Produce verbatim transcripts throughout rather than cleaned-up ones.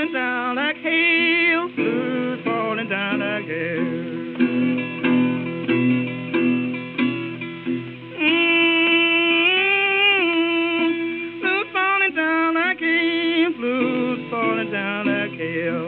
falling down like hail, blues falling down like hail. Mm, blues falling down like hail, blues falling down like hail.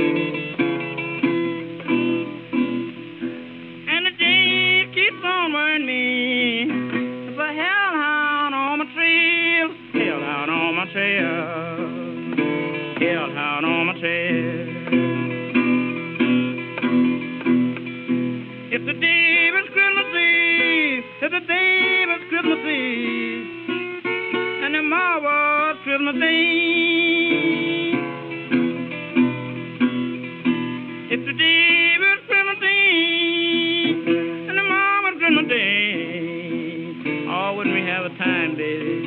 And the day keeps on wearing me. There's a hellhound on my trail, hellhound on my trail. Hellhound on my trail. It's the day of Christmas Eve. It's the day of Christmas Eve. And tomorrow's Christmas Day. It's the day of Christmas Eve. And tomorrow's Christmas Day. Oh, wouldn't we have a time, baby?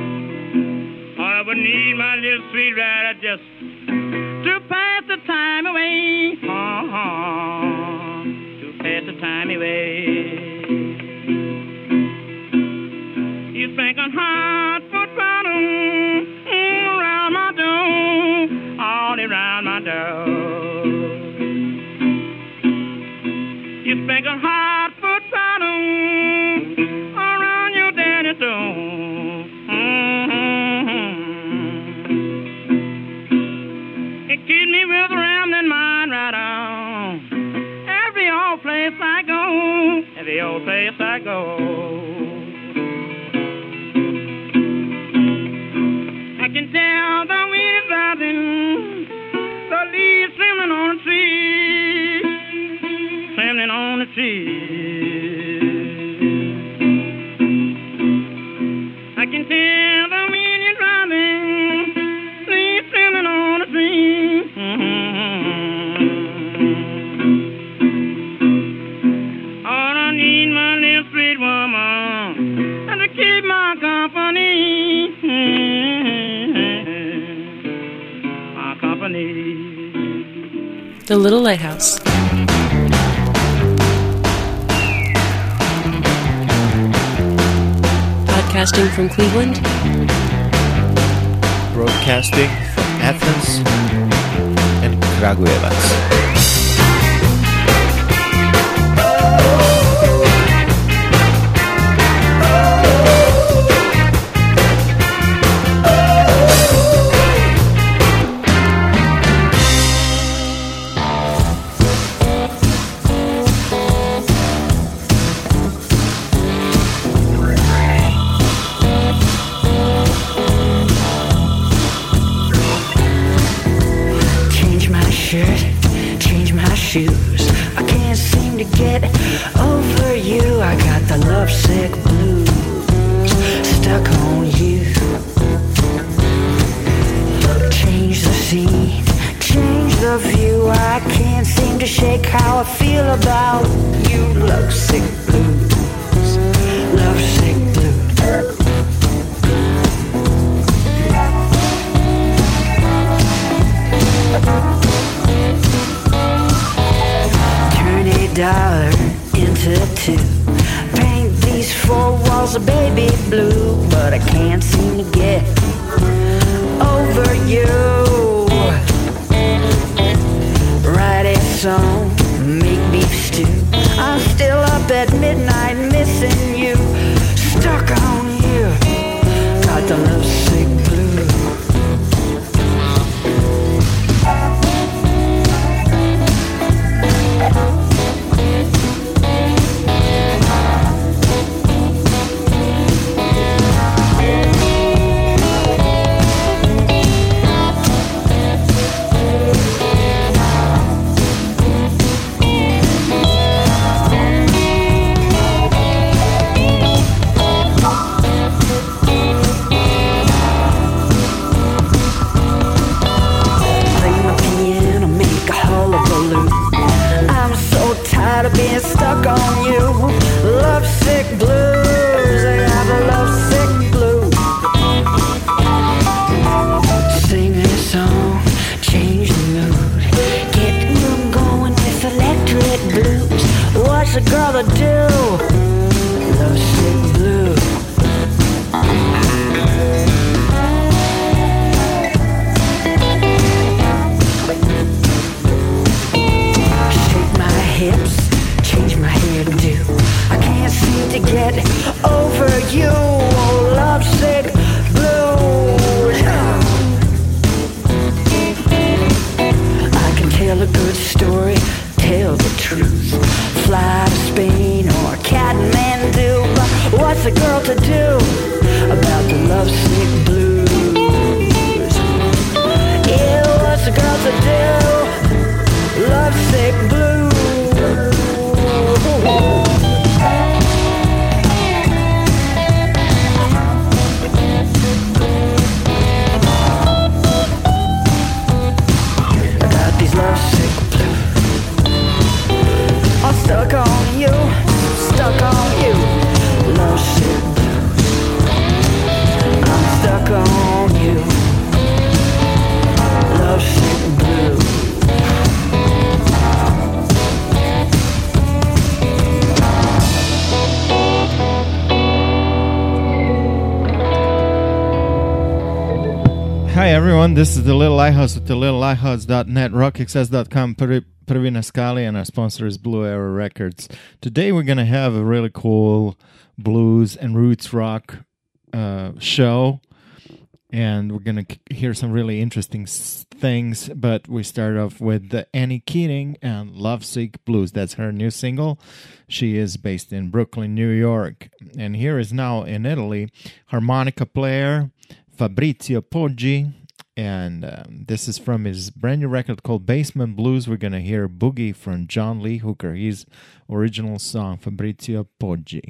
I would need my little sweet rider just to pass the time away. Uh-huh. To pass the time away. You think I'm hot foot bottom mm, around my door, all around my door. You think I'm hot foot bottom around your daddy's door. Keep me with rambling mind right on. Every old place I go, every old place I go. I can tell the wind is rising, the leaves trembling on the tree, trembling on the tree. I can tell the wind is rising, leaves trembling on the tree. The Little Lighthouse. Podcasting from Cleveland. Broadcasting from Athens and Kragujevac. I can't seem to get over you. I got the lovesick blues stuck on you. Change the scene, change the view. I can't seem to shake how I feel about you. Lovesick blues, lovesick blues. Dollar into two. Paint these four walls a baby blue, but I can't seem to get over you. Write a song, make beef stew. I'm still up at midnight missing you. Stuck on you. Got the lovesick blue. to do about the lovesick blues? Yeah, what's a girl to do? Lovesick blues. I got these lovesick blues. I'm stuck on you, stuck on you. Lovesick blues. I'm stuck on you. Lovesick blues. Hi everyone, this is The Little Lighthouse with the little lighthouse dot net, rock excess dot com, Prvi Naskali, and our sponsor is Blue Arrow Records. Today we're going to have a really cool blues and roots rock uh, show, and we're going to hear some really interesting s- things, but we start off with the Annie Keating and Lovesick Blues. That's her new single. She is based in Brooklyn, New York, and here is now in Italy, harmonica player Fabrizio Poggi, and um, this is from his brand new record called Basement Blues. We're going to hear Boogie from John Lee Hooker, his original song, Fabrizio Poggi.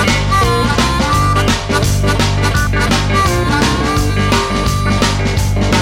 Thank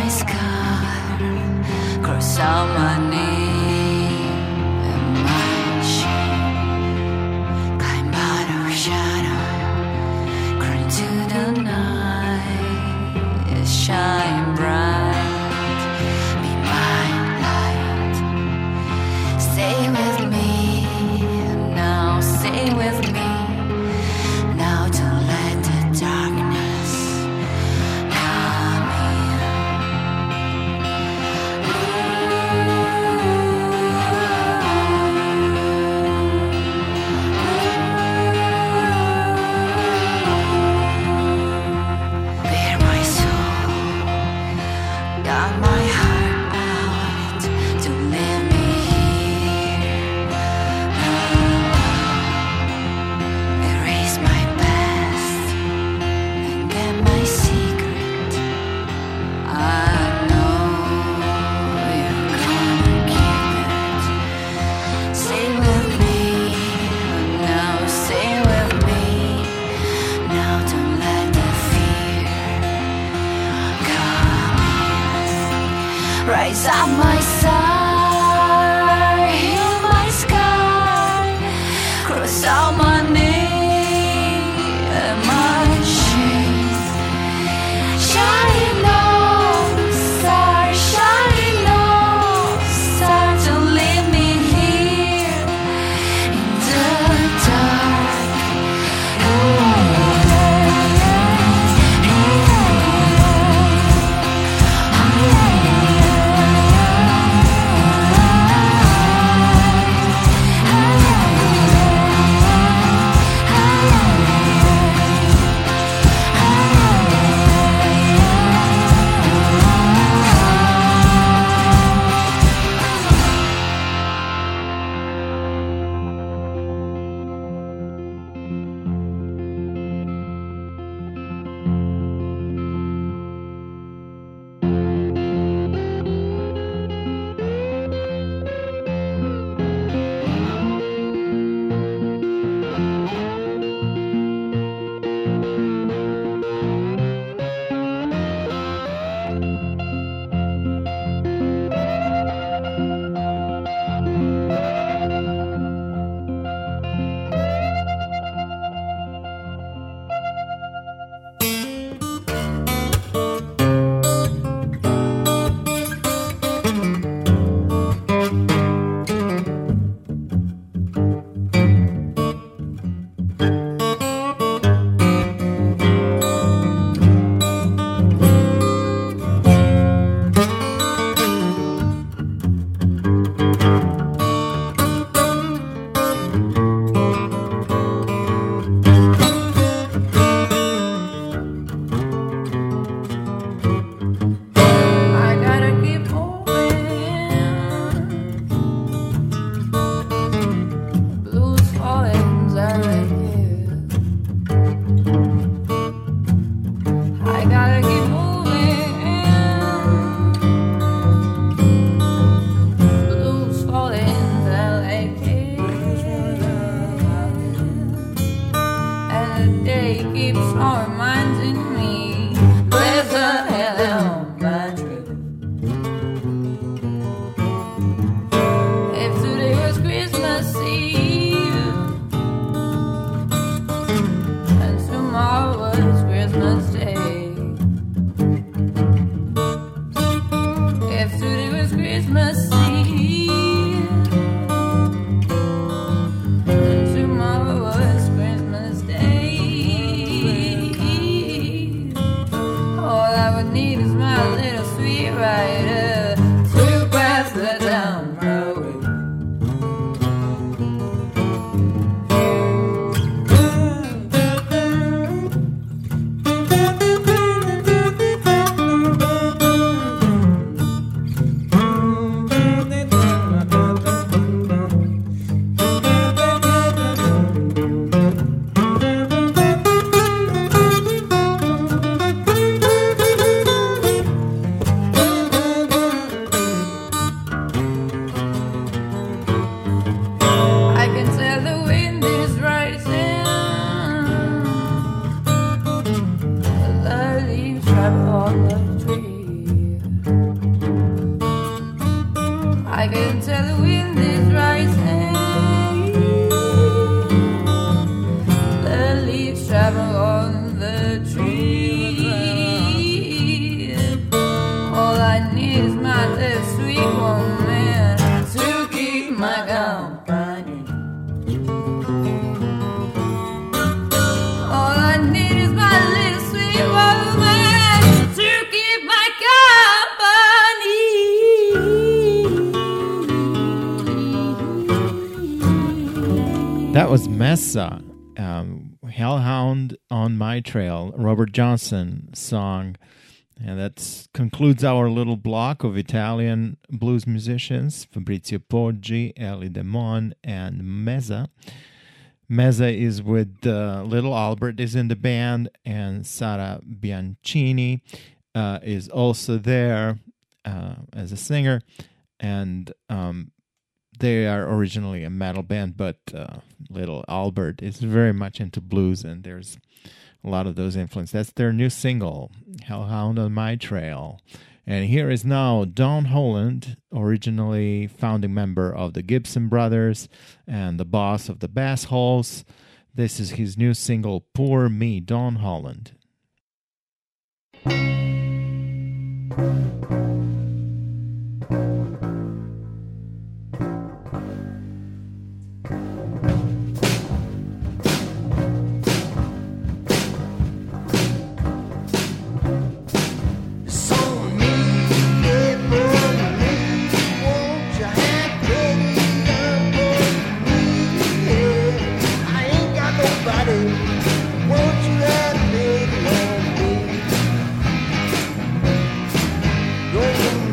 my scar, cross out my name and my shame. Climb out of shadow, crawl into the night, shine bright, be my light. Stay with me now, stay with me. Now don't let the darkness come in. Bear my soul, got my heart out, don't leave me here. Erase my past and get my secret. I know you're gonna keep it. Stay with me now, stay with me now. Don't let the fear come in. Rise up my star, heal my sky, cross out my name and my shame. Shining on, star, shining on, star, don't leave me here in the dark. I gotta keep moving. Blues falling right here. I gotta keep moving. Blues falling like here. And the day keeps on reminding me where's the hell am I dreaming? If today was Christmas Eve and tomorrow was Christmas Day, if today was Christmas Eve and tomorrow was Christmas Day, all I would need is my little sweet rider to pass her down my way. I need is my little sweet woman to keep my company. All I need is my little sweet woman to keep my company. That was Mesa, um, Hellhound on My Trail, Robert Johnson song. And that concludes our little block of Italian blues musicians, Fabrizio Poggi, Ellie Demon, and Meza. Meza is with uh, Little Albert is in the band, and Sara Bianchini uh, is also there uh, as a singer. And um, they are originally a metal band, but uh, Little Albert is very much into blues, and there's a lot of those influences. That's their new single, Hellhound on My Trail. And here is now Don Holland, originally founding member of the Gibson Brothers and the boss of the Bass Halls. This is his new single, Poor Me, Don Holland. Won't you have me love me?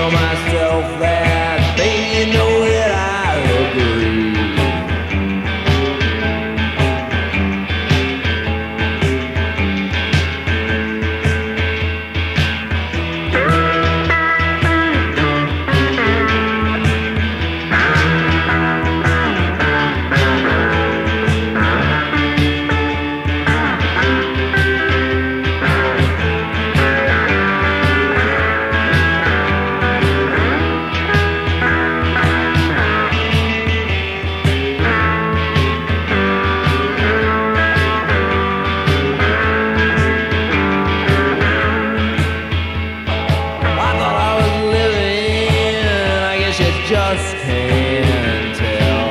tell myself that, baby, you know that I agree. Just can't tell.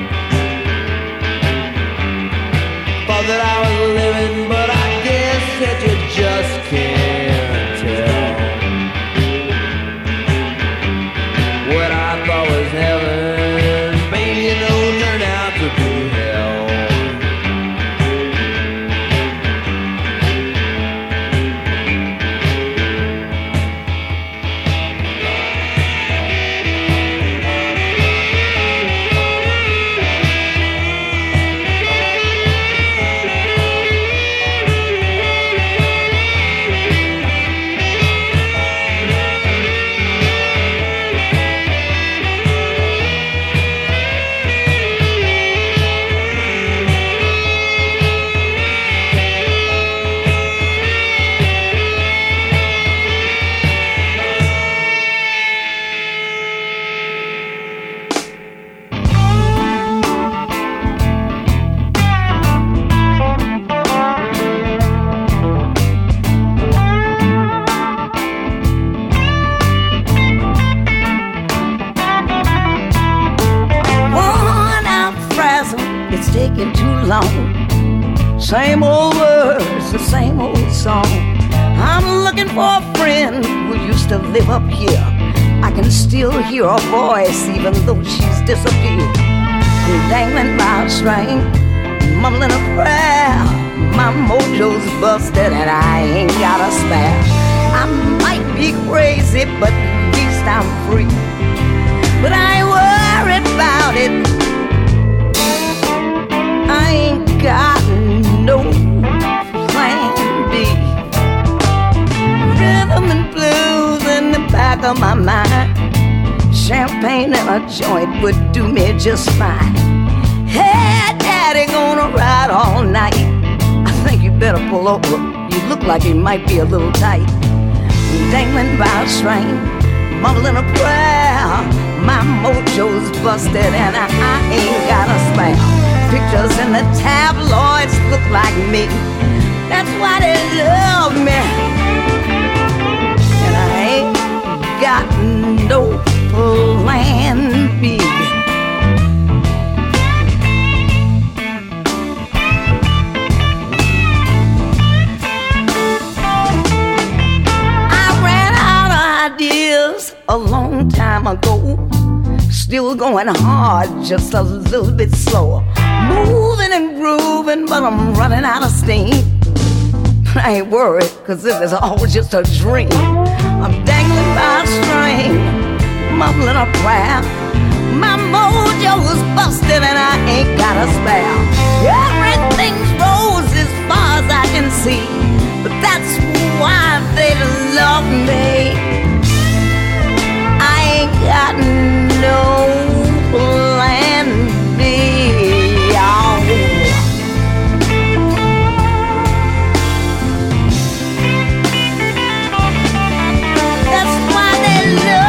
Thought that I was living, but I guess that you just can't tell. What I thought was heaven, baby, you know, turned out to be hell. Taking too long. Same old words, the same old song. I'm looking for a friend who used to live up here. I can still hear her voice even though she's disappeared. I'm dangling by a string, mumbling a prayer. My mojo's busted and I ain't got a spare. I might be crazy, but at least I'm free. But I ain't worried about it. I ain't got no plan B. Rhythm and blues in the back of my mind. Champagne and a joint would do me just fine. Hey, daddy, gonna ride all night. I think you better pull over. You look like you might be a little tight. Dangling by a string, mumbling a prayer. My mojo's busted and I, I ain't got a spare. Pictures in the tabloids look like me. That's why they love me. And I ain't got no plan B. I ran out of ideas a long time ago. Still going hard, just a little bit slower. Moving and grooving, but I'm running out of steam. I ain't worried, cause this is all just a dream. I'm dangling by a string, mumbling a prayer. My mojo's busted and I ain't got a spare. Everything's rose as far as I can see, but that's why they love me. I ain't got no plan B. That's why they love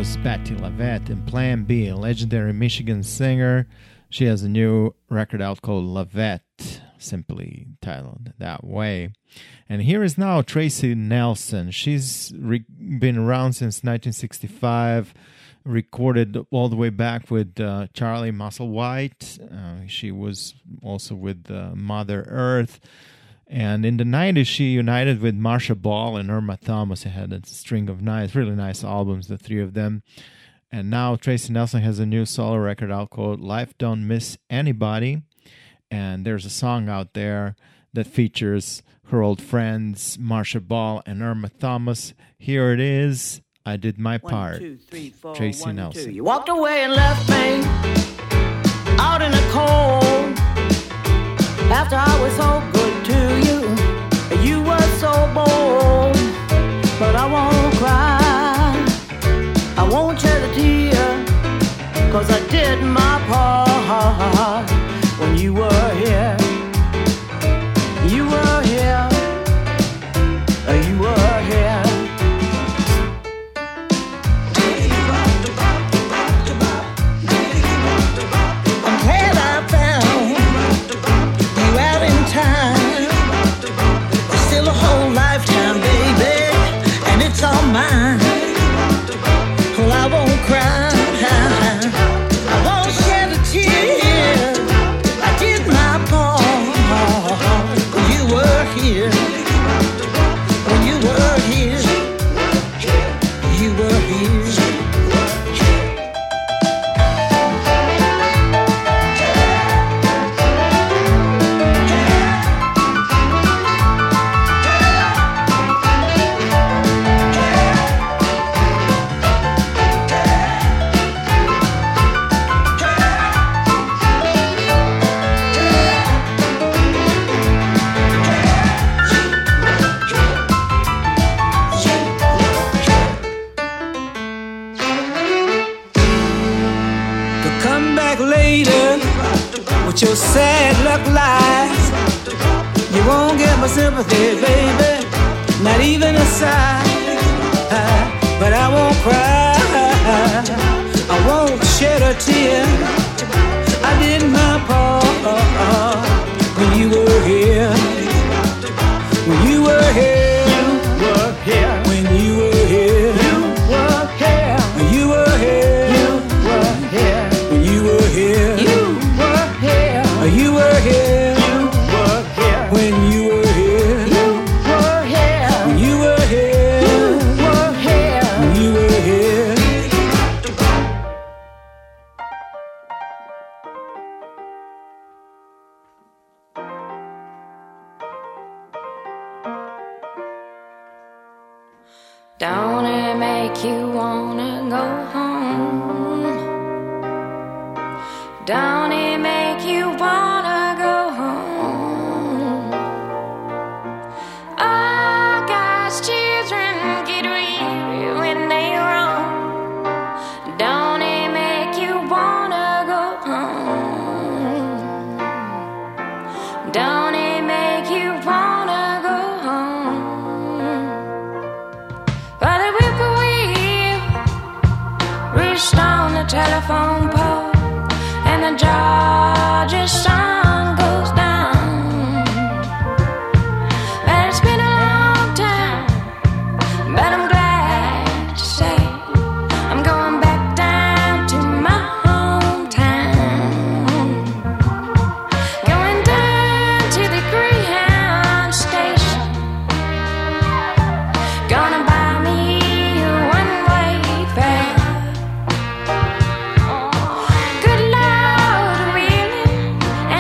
was Patti LaVette in Plan B, a legendary Michigan singer. She has a new record out called LaVette, simply titled that way. And here is now Tracy Nelson. She's re- been around since nineteen sixty-five, recorded all the way back with uh, Charlie Musselwhite. Uh, she was also with uh, Mother Earth. And in the nineties, she united with Marcia Ball and Irma Thomas. They had a string of nice, really nice albums, the three of them. And now Tracy Nelson has a new solo record out called Life Don't Miss Anybody. And there's a song out there that features her old friends, Marcia Ball and Irma Thomas. Here it is, I Did My Part. One, two, three, four, Tracy one, Nelson. Two. You walked away and left me out in the cold after I was so good to you. You were so bold, but I won't cry. I won't shed a tear, 'cause I did my part when you were here. You were here. You were here. I'm glad I found you out in time. Still a whole lifetime, baby, and it's all mine. Well, I won't cry. I won't shed a tear. I did my part. You were here. When you were here. You were here. With your sad luck lies, you won't get my sympathy, baby, not even a sigh. But I won't cry, I won't shed a tear. I did my part when you were here. When you were here, you were here. When you were here, you were here. When you were here, you were here. When you were here, you You were here. You were here. When you were here. You were here. When you were here. You were here. When you were here. Don't it make you wanna go home? Don't it make you wanna go home? Oh, God's children get weary when they roam. Don't it make you wanna go home? Don't it make you wanna go home? But the whippoorwill roosted on the telephone pole, and the Georgia sun goes down. But it's been a long time, but I'm glad to say I'm going back down to my hometown. Going down to the Greyhound station, gonna buy me a one-way fare. Good Lord willing,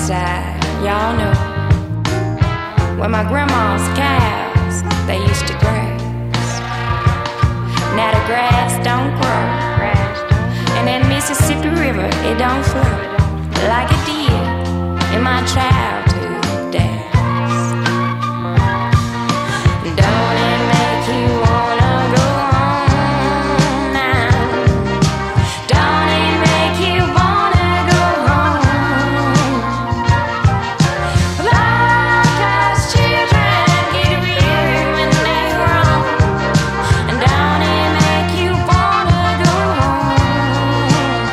side, y'all know. Where my grandma's cows, they used to graze. Now the grass don't grow, and that Mississippi River, it don't flow like it did in my childhood days. Don't it make you wanna go home now? Don't it make you wanna go home? Lost children get weary when they grow. And don't it make you wanna go home?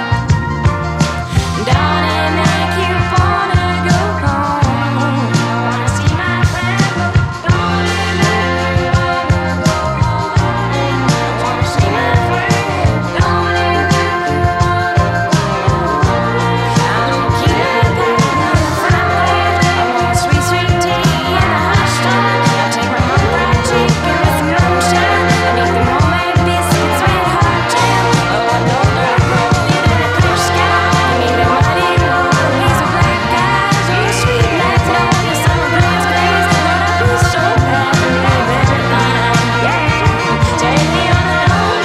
Don't it make you wanna go home? Wanna see my family? Don't it make you wanna go home? Wanna see my family? Don't it make you wanna go home? I don't care about my family. I want sweet, sweet tea and a hot stone. I take my mom fried chicken with some moonshine. I need the homemade biscuits with hot jam. Oh, I know that I'm rolling in a clear sky. Give me the muddy water, these are black guys. Oh, sweet magnolia, summer breeze breeze. Gonna be so happy with everything. Yeah, take me on the road,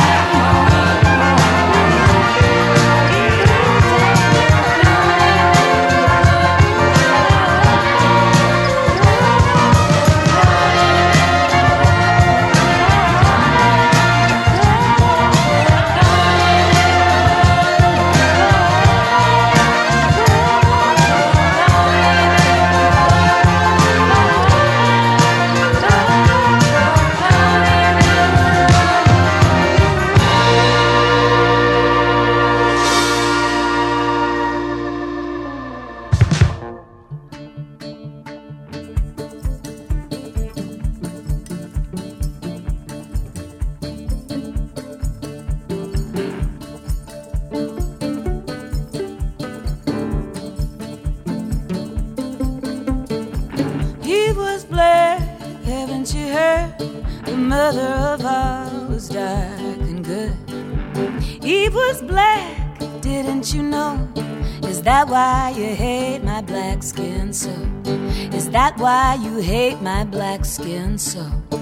He was black, haven't you heard? The mother of all was dark and good. Eve was black, didn't you know? Is that why you hate my black skin so? Is that why you hate my black skin so?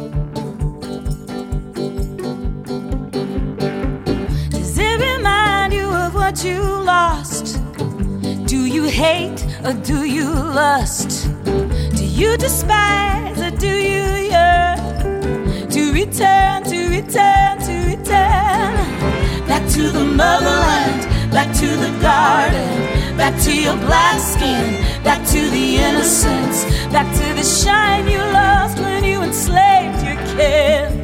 Does it remind you of what you lost? Do you hate or do you lust? Do you despise or do you yearn to return, to return, to return back to the motherland, back to the garden, back to your black skin, back to the innocence, back to the shine you lost when you enslaved your kin?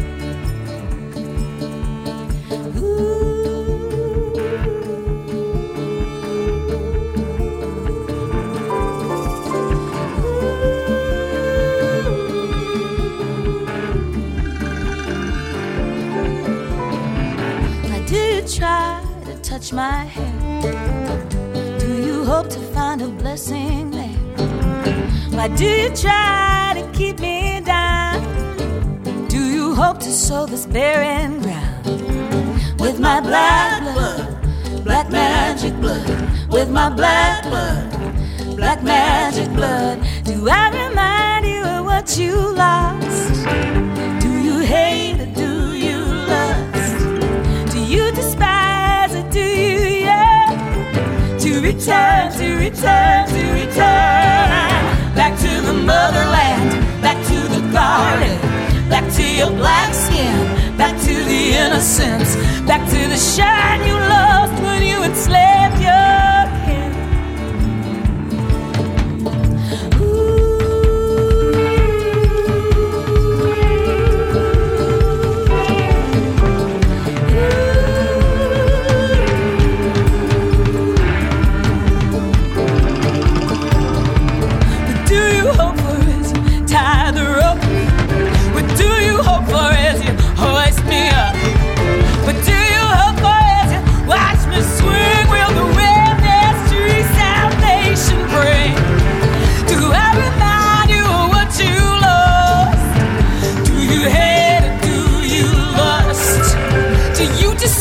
Try to touch my hair. Do you hope to find a blessing there? Why do you try to keep me down? Do you hope to sow this barren ground with my black blood, black magic blood, with my black blood, black magic blood? Do I remind you of what you lost? Do you hate or do you lust? Do you despise or do you yearn to return, to return, to return back to the motherland, back to the garden, back to your black skin, back to the innocence, back to the shine you lost when you enslaved your kin?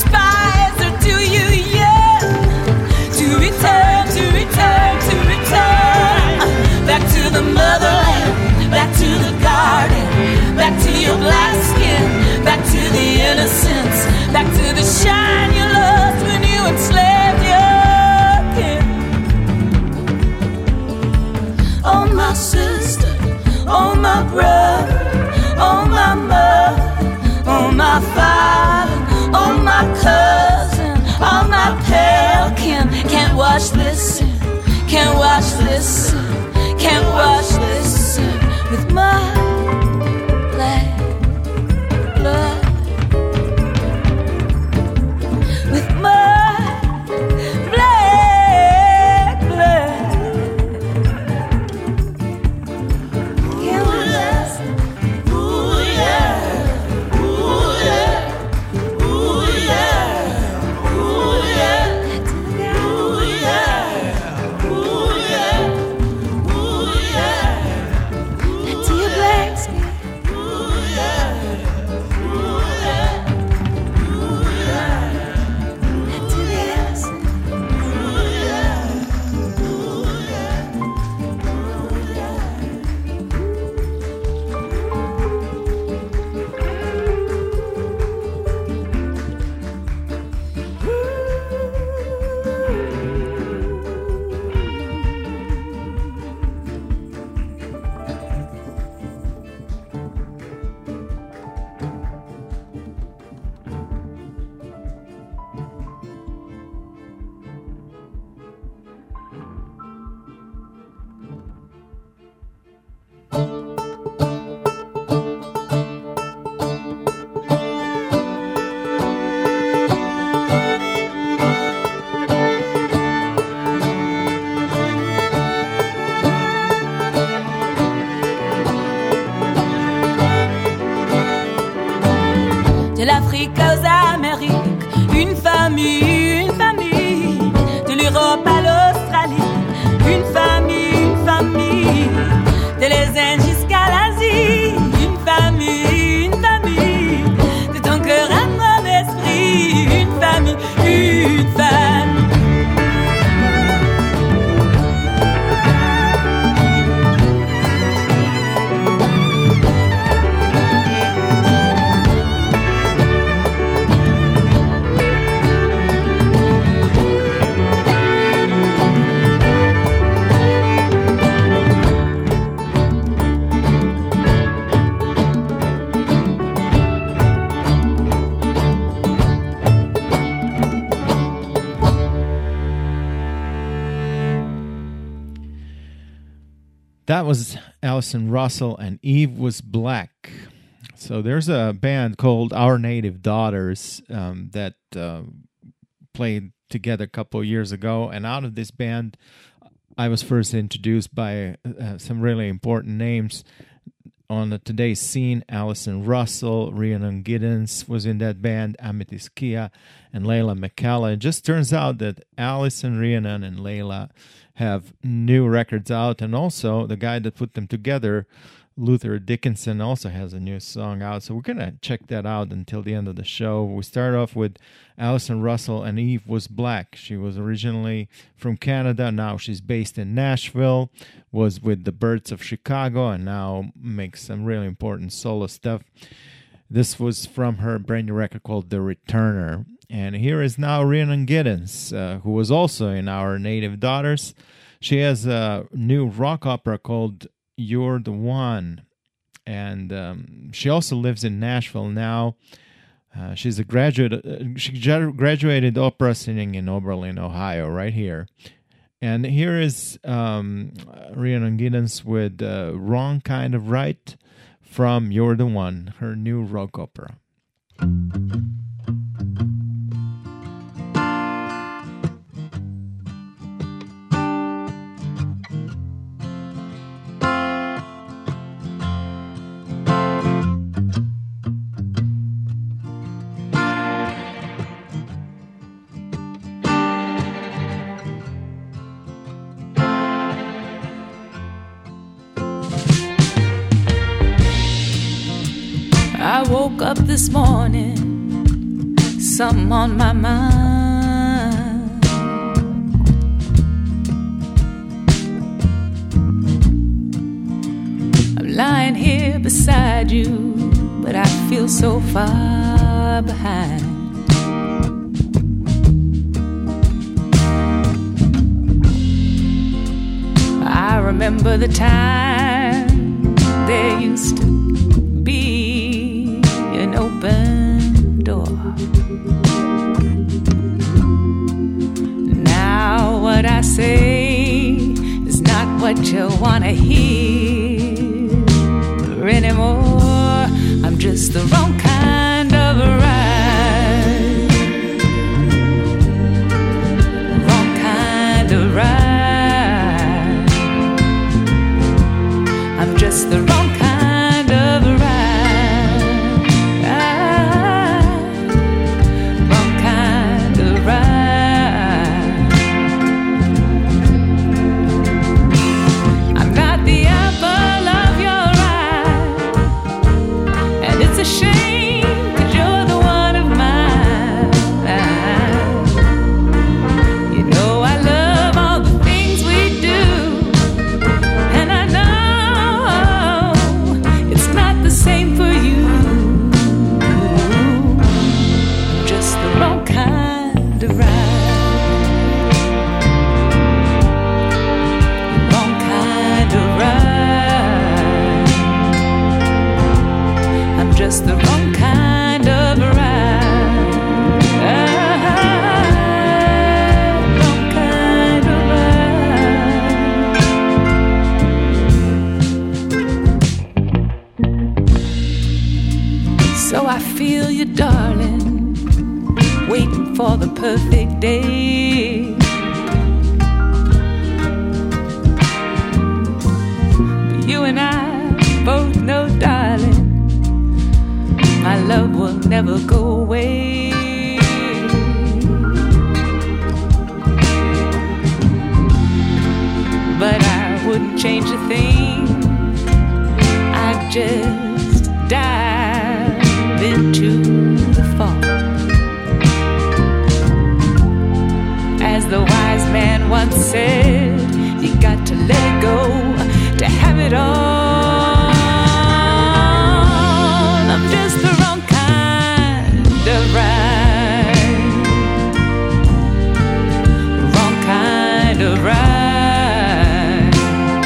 Despise or do you yearn to return, to return, to return the motherland, back to the garden, back to your black skin, back to the innocence, back to the shine you lost when you enslaved your kin. Oh my sister, oh my brother, oh my mother, oh my father, oh my cousin, all my pale kin. Can't wash this sin, can't wash this sin, can't wash this sin with my black blood, with my black blood. Can't wash. Ooh yeah, ooh yeah, ooh yeah, ooh yeah, ooh yeah, ooh yeah, ooh yeah. Back to your black skin. Ooh yeah, ooh yeah, ooh yeah. Back to the innocence. Ooh yeah, ooh yeah, ooh yeah. De l'Afrique aux Amériques, une famille, une famille. De l'Europe à l'Australie, une famille, une famille. De les Indes jusqu'à l'Asie, une famille, une famille. De ton cœur à mon esprit, une famille, une famille. That was Allison Russell, and Eve Was Black. So there's a band called Our Native Daughters um, that uh, played together a couple of years ago. And out of this band, I was first introduced by uh, some really important names on the today's scene. Allison Russell, Rhiannon Giddens was in that band, Amethyst Kia, and Layla McCalla. It just turns out that Allison, Rhiannon, and Layla have new records out, and also the guy that put them together, Luther Dickinson, also has a new song out. So we're going to check that out until the end of the show. We start off with Allison Russell, and Eve Was Black. She was originally from Canada. Now she's based in Nashville, was with the Birds of Chicago, and now makes some really important solo stuff. This was from her brand new record called The Returner. And here is now Rhiannon Giddens, uh, who was also in Our Native Daughters. She has a new rock opera called You're the One. And um, she also lives in Nashville now. Uh, she's a graduate. Uh, she graduated opera singing in Oberlin, Ohio, right here. And here is um, Rhiannon Giddens with uh, Wrong Kind of Right from You're the One, her new rock opera. I woke up this morning, something on my mind. lying here beside you, but I feel so far behind. I remember the time there used to be an open door. Now what I say is not what you wanna hear anymore. I'm just the wrong kind of a ride. Wrong kind of ride. I'm just the wrong kind of a ride. Wrong kind of ride. I'm not the apple of your eye, and it's a shame 'cause you're the one of mine. You know I love all the things we do, and I know it's not the same for you. I'm just the wrong kind of ride. Wrong kind of ride. I'm just the wrong kind of ride. Wrong kind of ride. So I feel you, darling, waiting for the perfect day. But you and I both know, darling, my love will never go away. But I wouldn't change a thing. I'd just dive into the fall. As the wise man once said, you got to let it go to have it all. I'm just the wrong kind of ride. Wrong kind of ride.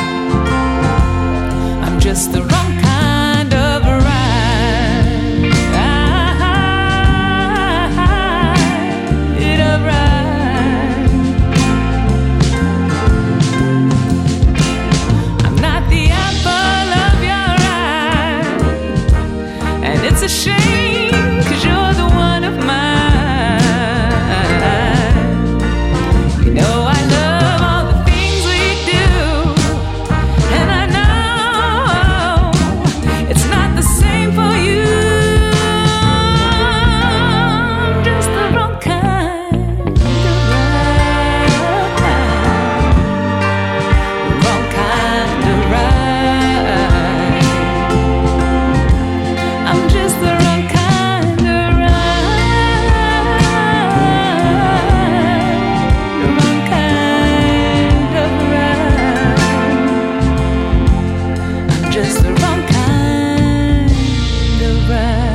I'm just the wrong kind of ride. Ride of ride. I'm not the apple of your eye, and it's a shame 'cause you're the one of mine. You know I love all the things we do, and I know it's not the same for you. I'm just the wrong kind of ride. Wrong kind of ride. I'm just the wrong kind of ride. Wrong kind of ride. I'm just the wrong kind of ride.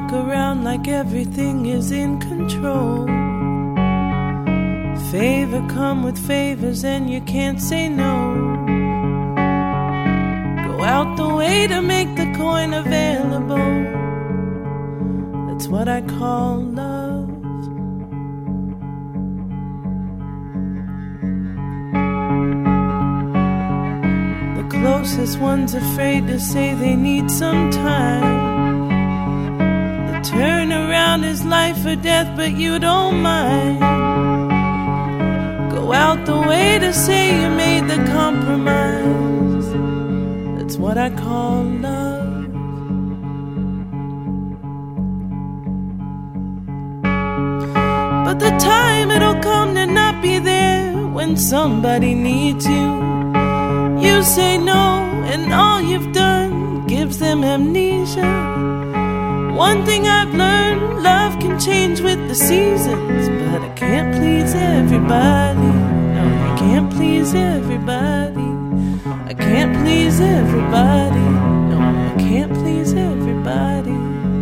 look around like everything is in control. Favor come with favors and you can't say no. Go out the way to make the coin available. That's what I call love. The closest one's afraid to say they need some time. The turnaround is life or death, but you don't mind. Go out the way to say you made the compromise. That's what I call love. But the time it'll come to not be there when somebody needs you. You say no, and all you've done gives them amnesia. One thing I've learned, love can change with the seasons, but I can't please everybody. No, I can't please everybody. I can't please everybody. No, I can't please everybody.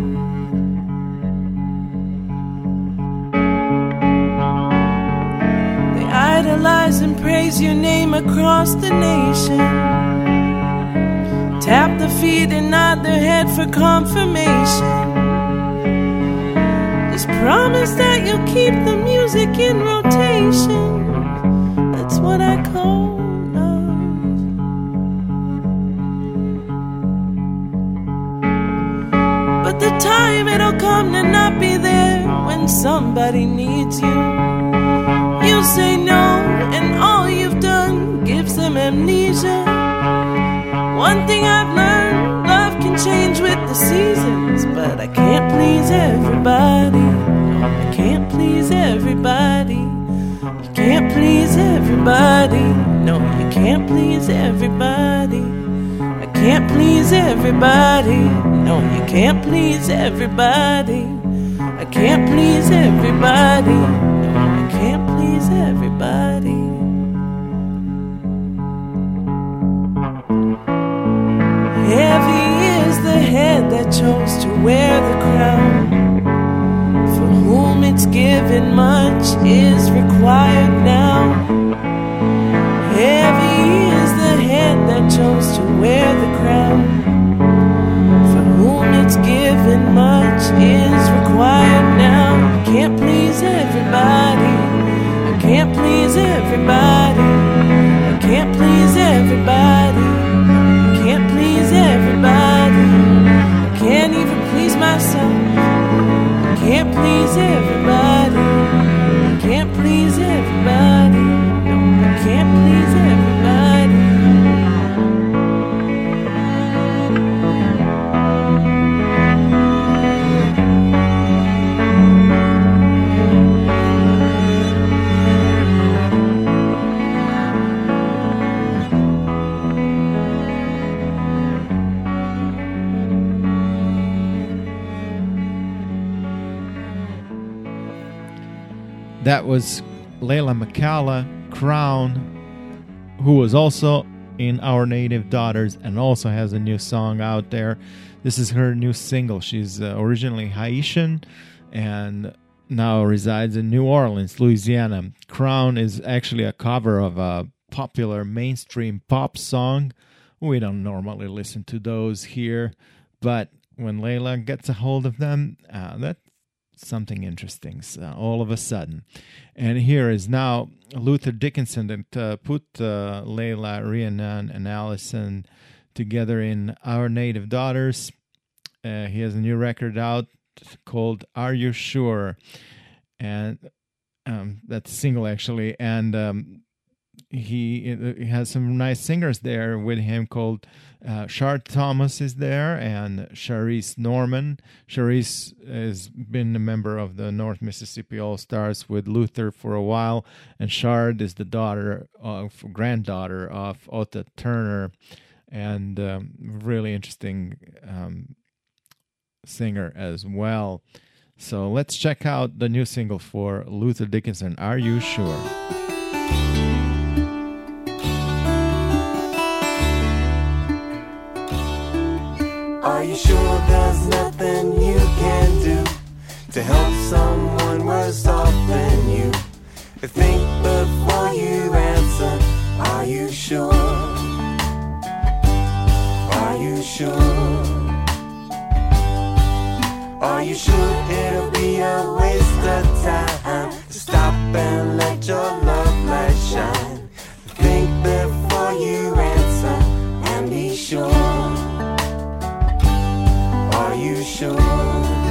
They idolize and praise your name across the nation. Tap the feet and nod their head for confirmation. Just promise that you'll keep the music in rotation. That's what I call love. But the time it'll come to not be there when somebody needs you. You say no, and all you've done gives them amnesia. One thing I've learned, love can change with the seasons, but I can't please everybody. No, I can't please everybody. You can't please everybody. No, you can't please everybody. I can't please everybody. No, you can't please everybody. I can't please everybody. No, I can't please everybody. Heavy is the head that chose to wear the crown. For whom it's given, much is required now. Heavy is the head that chose to wear the crown. For whom it's given, much is required now. I can't please everybody. I can't please everybody. I can't please everybody. Can't please everybody. I can't even please myself. I can't please everybody. I can't please everybody. No, I can't please everybody. That was Layla McCalla, Crown, who was also in Our Native Daughters and also has a new song out there. This is her new single. She's uh, originally Haitian and now resides in New Orleans, Louisiana. Crown is actually a cover of a popular mainstream pop song. We don't normally listen to those here, but when Layla gets a hold of them, uh, that's something interesting uh, all of a sudden. And here is now Luther Dickinson that uh, put uh, Layla, Rhiannon, and Allison together in Our Native Daughters. Uh, he has a new record out called Are You Sure? And um, that's a single, actually. And um, he, he has some nice singers there with him called uh, Shard Thomas is there and Sharice Norman. Sharice has been a member of the North Mississippi All-Stars with Luther for a while, and Shard is the daughter of granddaughter of Ota Turner, and um, really interesting um, singer as well. So let's check out the new single for Luther Dickinson, Are You Sure? Are you sure there's nothing you can to help someone worse off than you. Think before you answer. Are you sure? Are you sure? Are you sure it'll be a waste of time to stop and let your love light shine? Think before you answer and be sure. Are you sure?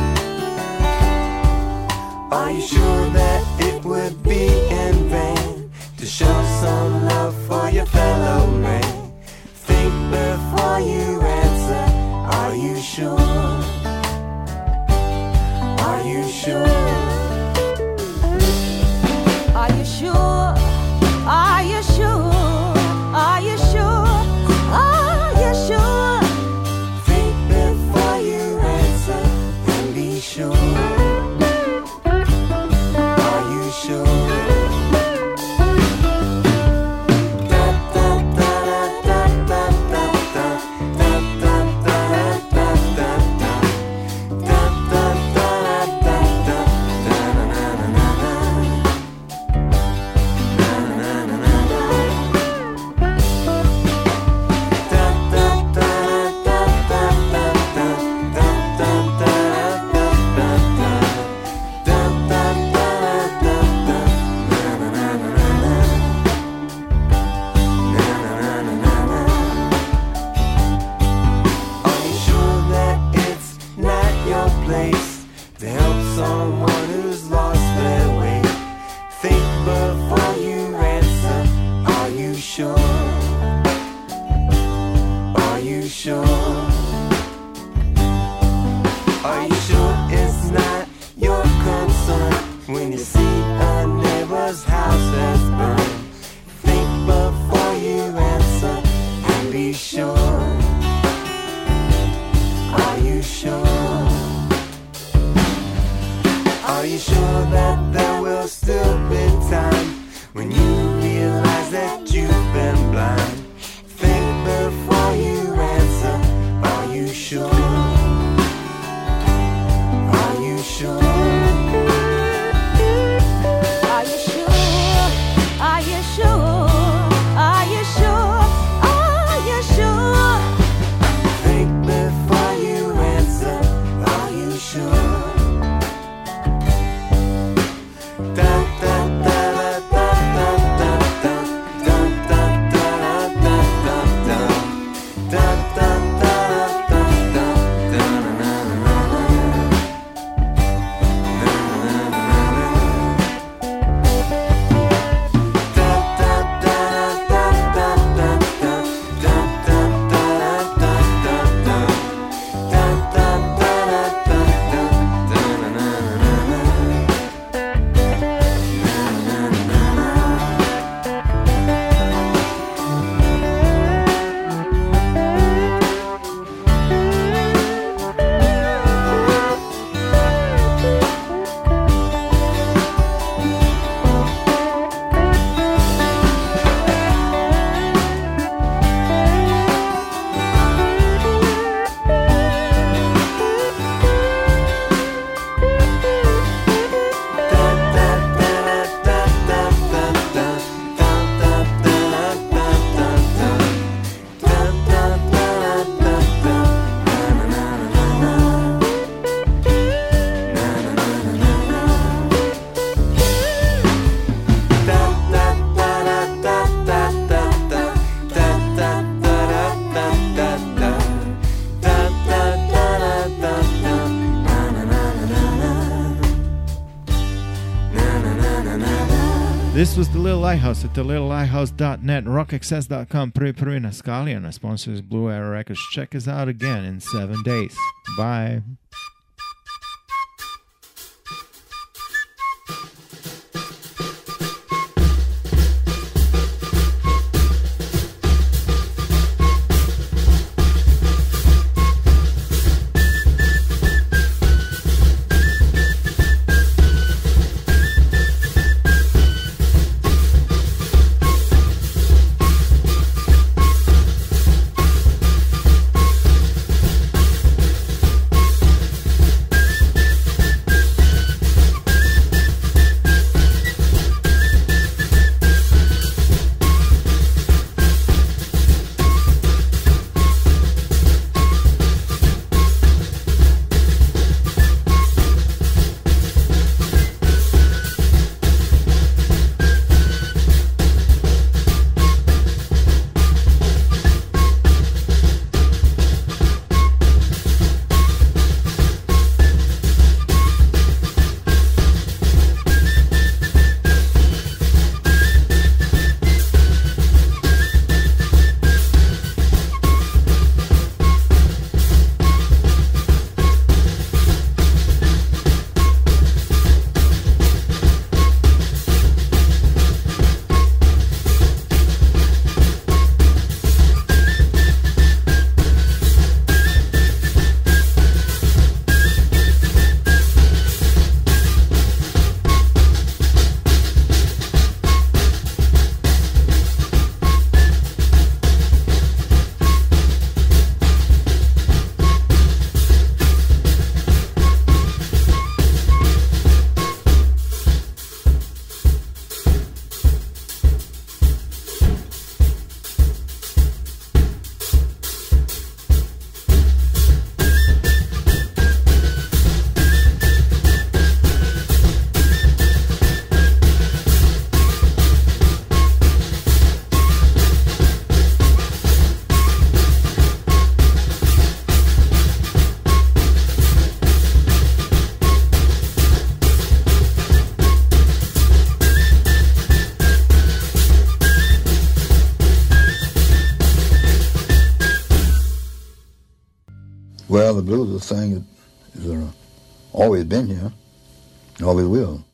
Are you sure that it would be in vain to show some love for your fellow man? Think before you answer. Are you sure? Are you sure? Are you sure? Are you sure? Are you sure? Are you sure? Think before you answer and be sure. Are you sure? This was The Little Lighthouse at the little lighthouse dot net, rock access dot com, Prvi Prvi na Skali, and our sponsor is Blue Arrow Records. Check us out again in seven days. Bye. Well, the blues is a thing that has uh, always been here, and always will.